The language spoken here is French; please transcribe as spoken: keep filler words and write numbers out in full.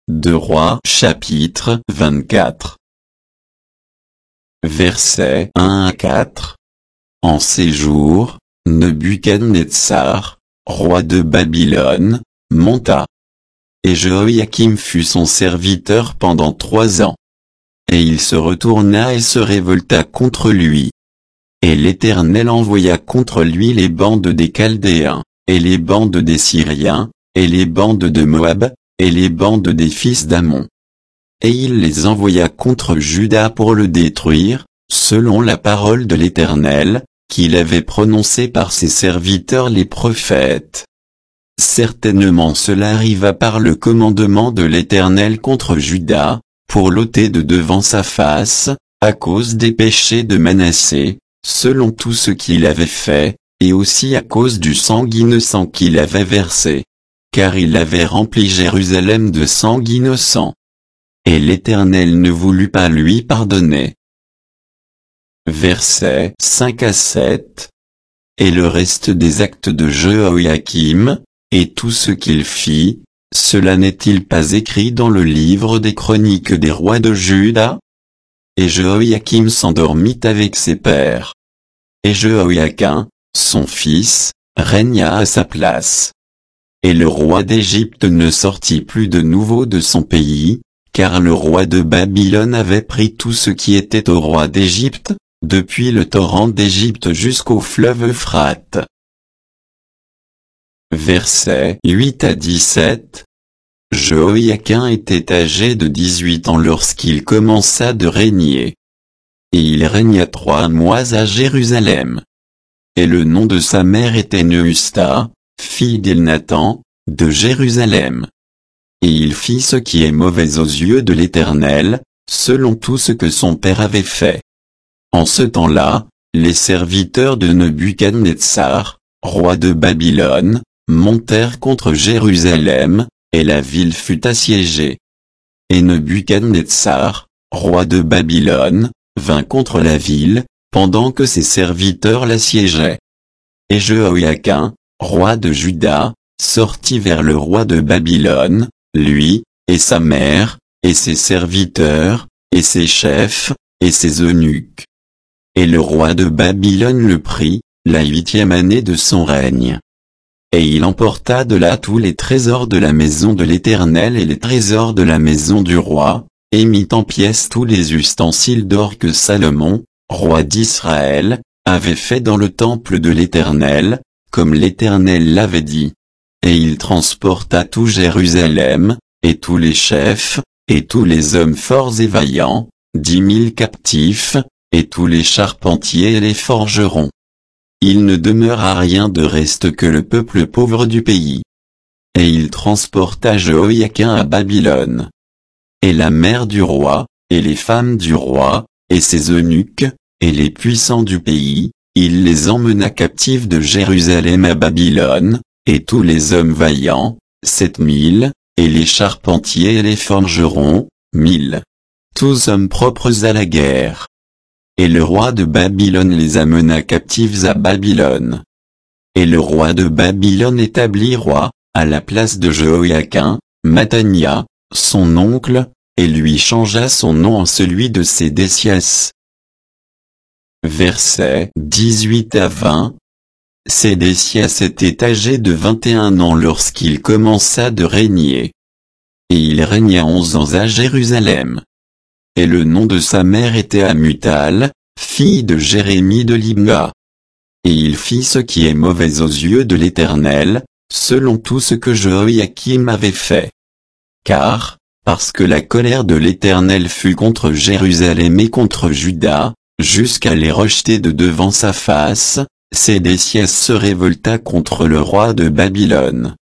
deux Rois chapitre vingt-quatre. Versets un à quatre. En ces jours, Nebuchadnezzar, roi de Babylone, monta. Et Joachim fut son serviteur pendant trois ans. Et il se retourna et se révolta contre lui. Et l'Éternel envoya contre lui les bandes des Chaldéens, et les bandes des Syriens, et les bandes de Moab, et les bandes des fils d'Ammon. Et il les envoya contre Juda pour le détruire, selon la parole de l'Éternel, qu'il avait prononcée par ses serviteurs les prophètes. Certainement cela arriva par le commandement de l'Éternel contre Juda, pour l'ôter de devant sa face, à cause des péchés de Manassé, selon tout ce qu'il avait fait, et aussi à cause du sang innocent qu'il avait versé. Car il avait rempli Jérusalem de sang innocent. Et l'Éternel ne voulut pas lui pardonner. Versets cinq à sept. Et le reste des actes de Joachim, et tout ce qu'il fit, cela n'est-il pas écrit dans le livre des chroniques des rois de Juda? Et Joachim s'endormit avec ses pères. Et Joachim, son fils, régna à sa place. Et le roi d'Égypte ne sortit plus de nouveau de son pays, car le roi de Babylone avait pris tout ce qui était au roi d'Égypte, depuis le torrent d'Égypte jusqu'au fleuve Euphrate. Versets huit à dix-sept. Joachim était âgé de dix-huit ans lorsqu'il commença de régner. Et il régna trois mois à Jérusalem. Et le nom de sa mère était Nehusta, fille d'Elnathan, de Jérusalem. Et il fit ce qui est mauvais aux yeux de l'Éternel, selon tout ce que son père avait fait. En ce temps-là, les serviteurs de Nebuchadnezzar, roi de Babylone, montèrent contre Jérusalem, et la ville fut assiégée. Et Nebuchadnezzar, roi de Babylone, vint contre la ville, pendant que ses serviteurs l'assiégeaient. Et Joachim, roi de Juda, sortit vers le roi de Babylone, lui, et sa mère, et ses serviteurs, et ses chefs, et ses eunuques. Et le roi de Babylone le prit, la huitième année de son règne. Et il emporta de là tous les trésors de la maison de l'Éternel et les trésors de la maison du roi, et mit en pièces tous les ustensiles d'or que Salomon, roi d'Israël, avait fait dans le temple de l'Éternel, comme l'Éternel l'avait dit. Et il transporta tout Jérusalem, et tous les chefs, et tous les hommes forts et vaillants, dix mille captifs, et tous les charpentiers et les forgerons. Il ne demeura rien de reste que le peuple pauvre du pays. Et il transporta Joachim à Babylone. Et la mère du roi, et les femmes du roi, et ses eunuques, et les puissants du pays, il les emmena captifs de Jérusalem à Babylone, et tous les hommes vaillants, sept mille, et les charpentiers et les forgerons, mille. Tous hommes propres à la guerre. Et le roi de Babylone les amena captifs à Babylone. Et le roi de Babylone établit roi, à la place de Joachim, Mathania, son oncle, et lui changea son nom en celui de Sédécias. Versets dix-huit à vingt. Sédécias était âgé de vingt et un ans lorsqu'il commença de régner. Et il régna onze ans à Jérusalem. Et le nom de sa mère était Amutal, fille de Jérémie de Libna. Et il fit ce qui est mauvais aux yeux de l'Éternel, selon tout ce que Joachim avait fait. Car, parce que la colère de l'Éternel fut contre Jérusalem et contre Juda, jusqu'à les rejeter de devant sa face, Sédécias se révolta contre le roi de Babylone.